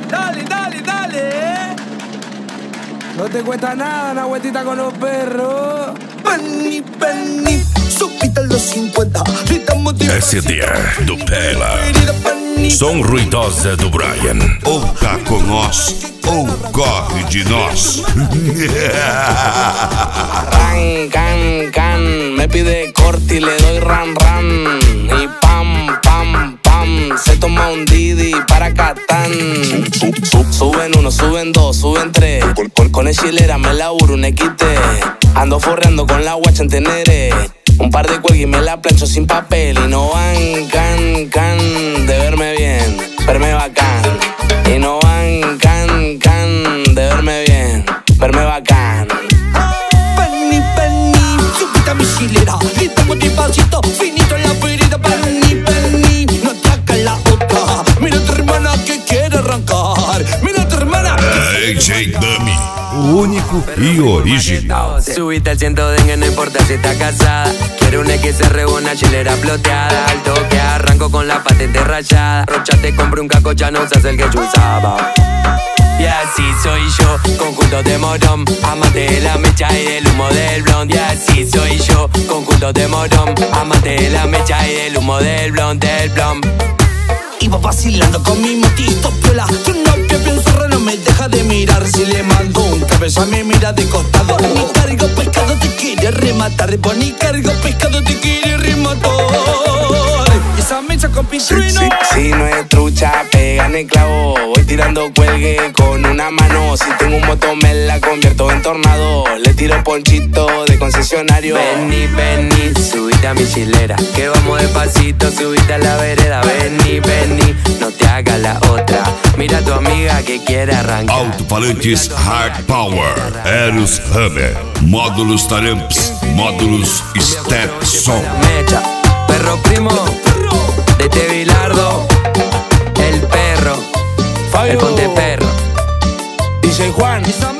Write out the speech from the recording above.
Dale, dale, dale. No te cuesta nada una vueltita con los perros. Penny, Penny, subite los 50. Esse é do Pela. Som ruidosa do Brian. Ou tá com nós, ou corre de nós. Can, me pide corte y le doy ram. Y pam, se toma un Didi para Catán. Suben uno, suben dos, suben tres. Con el chilera me laburo un equite. Ando forreando con la guacha en tenere. Un par de cuelgues y me la plancho sin papel. Y no van, can, de verme bien, verme bacán. Y no van, can, de verme bien, verme bacán. Penny, subite a mi chilera. Gritamos despacito, finito en la ferida. Penny, no te hagas la otra. Mira a tu hermana que quiere arrancar. Mira a tu hermana. AJ Dummy, o único y original. Subiste al 100 no importa si está casada. Quiero un XR o una chilera ploteada. Al toque arranco con la patente rayada. Rocha te compré un caco, ya no usas el que yo usaba. Y así soy yo, conjunto de morón. Amante de la mecha y del humo del blond. Y así soy yo, conjunto de morón. Amante de la mecha y del humo del blond, Iba vacilando con mi motito piola. Yo no que pienso no me deja de mirar. Si le mando un cabeza me mira de costado. Ni cargo pescado te quiere rematar. Ni cargo pescado te quiere rematar. Y esa mecha con pintuino. Si no es trucha, pega en el clavo. Voy tirando cuelgue con una mano. Si tengo un moto me la convierto en tornado. Le tiro ponchito de concesionario. Vení, subite a mi chilera. Que vamos despacito, subite a la vereda. Vení, no te hagas la otra. Mira a tu amiga que quiere arrancar. Alto-falantes Hard Power, Eros Hammer, módulos Taramps, módulos Step Som. Mecha, perro primo, de Tevilardo, el perro, el ponte perro. DJ Juan.